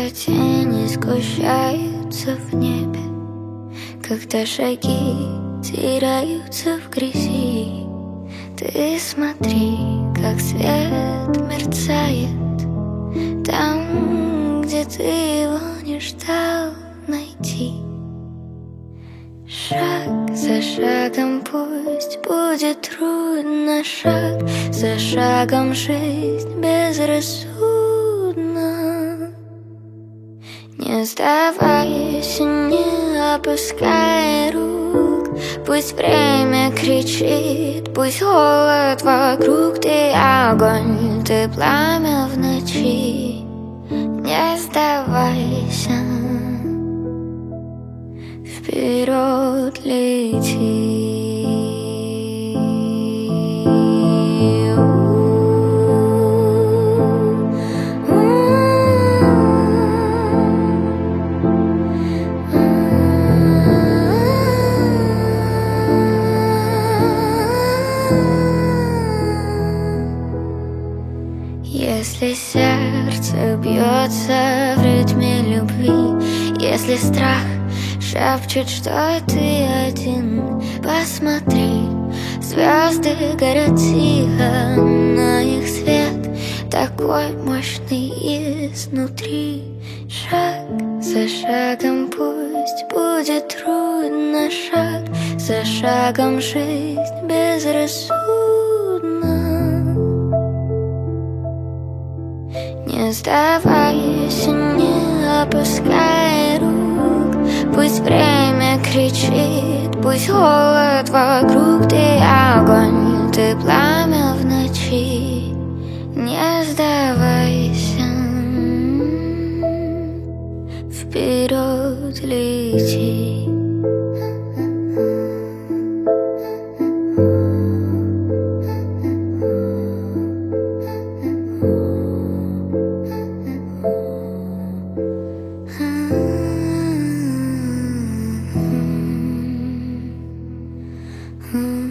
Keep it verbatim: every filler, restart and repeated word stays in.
Когда тени сгущаются в небе, когда шаги теряются в грязи, ты смотри, как свет мерцает там, где ты его не ждал найти. Шаг за шагом пусть будет трудно, шаг за шагом жизнь безрассудна. Не сдавайся, не опускай рук, пусть время кричит, пусть холод вокруг. Ты огонь, ты пламя в ночи, не сдавайся, вперед лети. Если сердце бьется в ритме любви, если страх шепчет, что ты один, посмотри, звезды горят тихо, но их свет такой мощный изнутри. Шаг за шагом пусть будет трудно, шаг за шагом жизнь безрассудна. Не сдавайся, не опускай рук, пусть время кричит, пусть холод вокруг. Ты огонь, ты пламя в ночи, не сдавайся, вперед лети. Hmm.